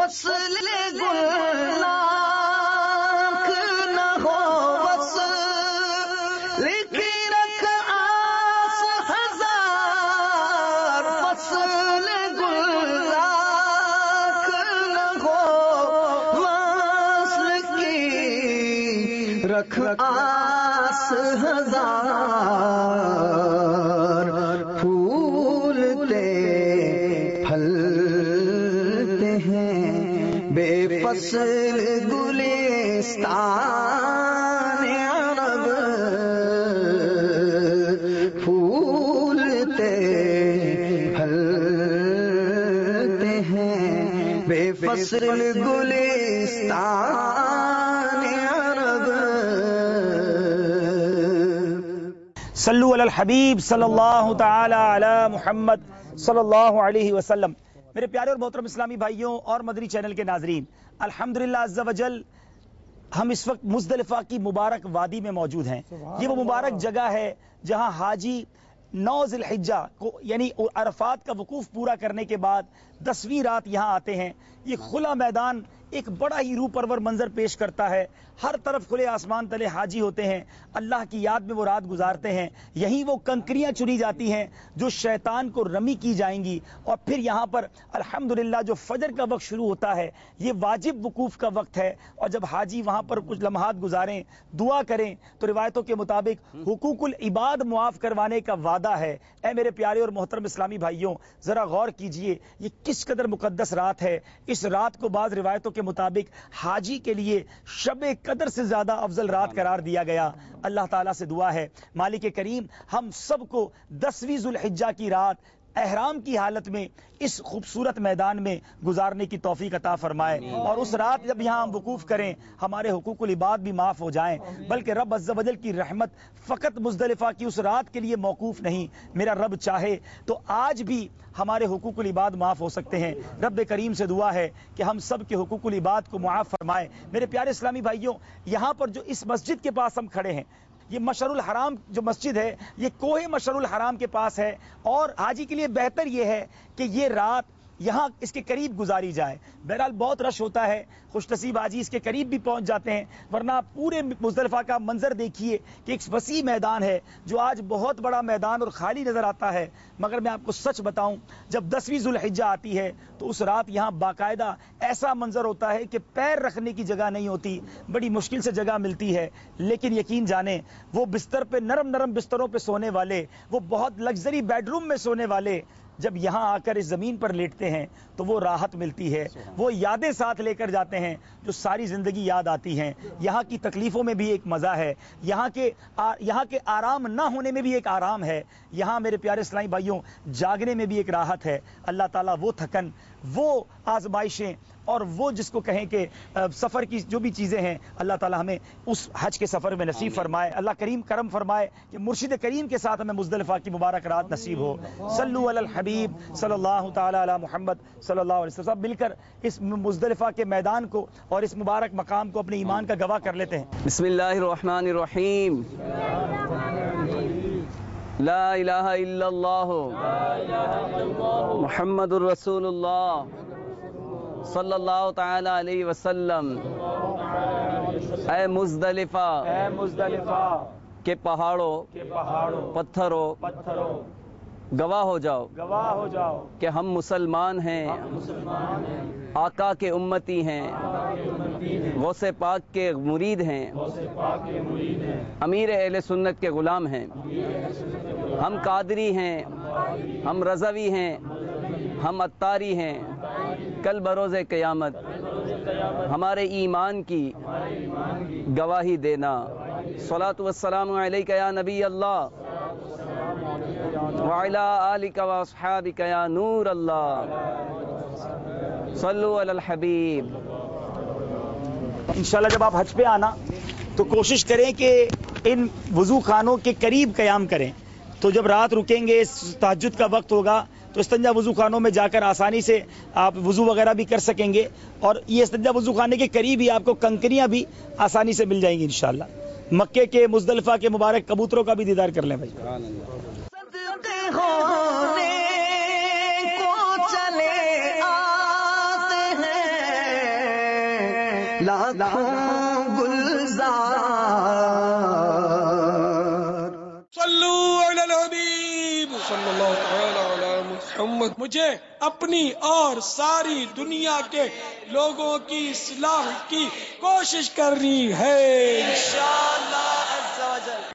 فصل گلناک نہ ہو وصل کی رکھ آس ہزار، فصل گلناک نہ ہو وصل کی رکھ آس ہزار، پھولتے پھلتے ہیں بے فصل گلستان عرب، پھولتے پھلتے ہیں بے فصل گلستان عرب۔ صلو علی الحبیب صلی اللہ تعالی علی محمد صلی اللہ علیہ وسلم۔ میرے پیارے اور محترم اسلامی بھائیوں اور مدنی چینل کے ناظرین، الحمدللہ عز وجل ہم اس وقت مزدلفہ کی مبارک وادی میں موجود ہیں۔ یہ وہ مبارک جگہ ہے جہاں حاجی 9 ذی الحجہ کو یعنی عرفات کا وقوف پورا کرنے کے بعد 10ویں رات یہاں آتے ہیں۔ یہ کھلا میدان ایک بڑا ہی روح پرور منظر پیش کرتا ہے، ہر طرف کھلے آسمان تلے حاجی ہوتے ہیں، اللہ کی یاد میں وہ رات گزارتے ہیں۔ یہیں وہ کنکریاں چنی جاتی ہیں جو شیطان کو رمی کی جائیں گی، اور پھر یہاں پر الحمدللہ جو فجر کا وقت شروع ہوتا ہے یہ واجب وقوف کا وقت ہے، اور جب حاجی وہاں پر کچھ لمحات گزاریں، دعا کریں، تو روایتوں کے مطابق حقوق العباد معاف کروانے کا وعدہ ہے۔ اے میرے پیارے اور محترم اسلامی بھائیوں، ذرا غور کیجئے یہ کس قدر مقدس رات ہے۔ اس رات کو بعض روایتوں کے مطابق حاجی کے لیے شب قدر سے زیادہ افضل رات قرار دیا گیا۔ اللہ تعالیٰ سے دعا ہے مالک کریم ہم سب کو 10ویں ذو الحجہ کی رات احرام کی حالت میں اس خوبصورت میدان میں گزارنے کی توفیق عطا فرمائے، اور اس رات جب یہاں ہم وقوف کریں ہمارے حقوق العباد بھی معاف ہو جائیں، بلکہ رب عز و جل کی رحمت فقط مزدلفہ کی اس رات کے لیے موقوف نہیں، میرا رب چاہے تو آج بھی ہمارے حقوق العباد معاف ہو سکتے ہیں۔ رب کریم سے دعا ہے کہ ہم سب کے حقوق العباد کو معاف فرمائے۔ میرے پیارے اسلامی بھائیوں، یہاں پر جو اس مسجد کے پاس ہم کھڑے ہیں، یہ مشعر الحرام جو مسجد ہے یہ کوہ مشعر الحرام کے پاس ہے، اور حاجی کے لیے بہتر یہ ہے کہ یہ رات یہاں اس کے قریب گزاری جائے۔ بہرحال بہت رش ہوتا ہے، خوش نصیب حاجی اس کے قریب بھی پہنچ جاتے ہیں، ورنہ پورے مزدلفہ کا منظر دیکھیے کہ ایک وسیع میدان ہے جو آج بہت بڑا میدان اور خالی نظر آتا ہے، مگر میں آپ کو سچ بتاؤں جب 10ویں ذو الحجہ آتی ہے تو اس رات یہاں باقاعدہ ایسا منظر ہوتا ہے کہ پیر رکھنے کی جگہ نہیں ہوتی، بڑی مشکل سے جگہ ملتی ہے، لیکن یقین جانیں وہ بستر پہ نرم نرم بستروں پہ سونے والے، وہ بہت لگژری بیڈ روم میں سونے والے جب یہاں آ کر اس زمین پر لیٹتے ہیں تو وہ راحت ملتی ہے، وہ یادیں ساتھ لے کر جاتے ہیں جو ساری زندگی یاد آتی ہیں۔ یہاں کی تکلیفوں میں بھی ایک مزہ ہے، یہاں کے آرام نہ ہونے میں بھی ایک آرام ہے، یہاں میرے پیارے اسلامی بھائیوں جاگنے میں بھی ایک راحت ہے۔ اللہ تعالیٰ وہ تھکن، وہ آزمائشیں اور وہ جس کو کہیں کہ سفر کی جو بھی چیزیں ہیں، اللہ تعالیٰ ہمیں اس حج کے سفر میں نصیب فرمائے۔ اللہ کریم کرم فرمائے کہ مرشد کریم کے ساتھ ہمیں مزدلفہ کی مبارک رات نصیب ہو۔ صلو علی الحبیب صلی اللہ تعالی علی محمد صلی اللہ علیہ وسلم۔ مل کر اس مزدلفہ کے میدان کو اور اس مبارک مقام کو اپنے ایمان کا گواہ کر لیتے ہیں۔ بسم اللہ الرحمن الرحیم۔ لا الہ الا اللہ محمد الرسول اللہ صلی اللہ تعالی علیہ وسلم۔ اے مزدلفہ کے پہاڑوں پتھروں گواہ ہو جاؤ کہ ہم مسلمان ہیں، آقا کے امتی ہیں، غوث پاک کے مرید ہیں، امیر اہل سنت کے غلام ہیں، ہم قادری ہیں، ہم رضوی ہیں، ہم اتاری ہیں۔ کل بروز قیامت ہمارے ایمان کی گواہی دینا۔ صلاۃ والسلام علیک یا نبی اللہ وعلی آلک واصحابک یا نور اللہ۔ صلو علی الحبیب۔ انشاءاللہ جب آپ حج پہ آنا تو کوشش کریں کہ ان وضو خانوں کے قریب قیام کریں، تو جب رات رکیں گے تہجد کا وقت ہوگا تو استنجا وضو خانوں میں جا کر آسانی سے آپ وضو وغیرہ بھی کر سکیں گے، اور یہ استنجا وضو خانے کے قریب ہی آپ کو کنکریاں بھی آسانی سے مل جائیں گی انشاءاللہ۔ مکے کے مزدلفہ کے مبارک کبوتروں کا بھی دیدار کر لیں بھائی۔ صدقے ہونے کو چلے آتے ہیں لاکھوں گلزار. صلو علی الحبیب صلی اللہ تعالی علی محمد. مجھے اپنی اور ساری دنیا کے لوگوں کی اصلاح کی کوشش کرنی ہے.